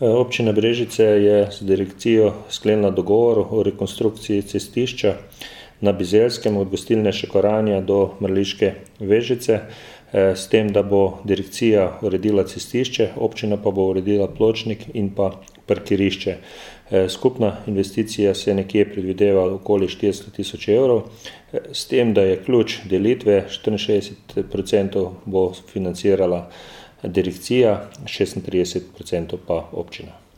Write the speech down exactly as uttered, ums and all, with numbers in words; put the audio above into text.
Občina Brežice je z direkcijo sklenila dogovor o rekonstrukciji cestišča na Bizelskem od gostilne Šekoranja do Mrliške Vežice, s tem, da bo direkcija uredila cestišče, občina pa bo uredila pločnik in pa parkirišče. Skupna investicija se nekje predvideva okoli štiristo tisoč evrov, s tem, da je ključ delitve štiriinšestdeset procentov bo financirala direkcija, šestintrideset procentov pa občina.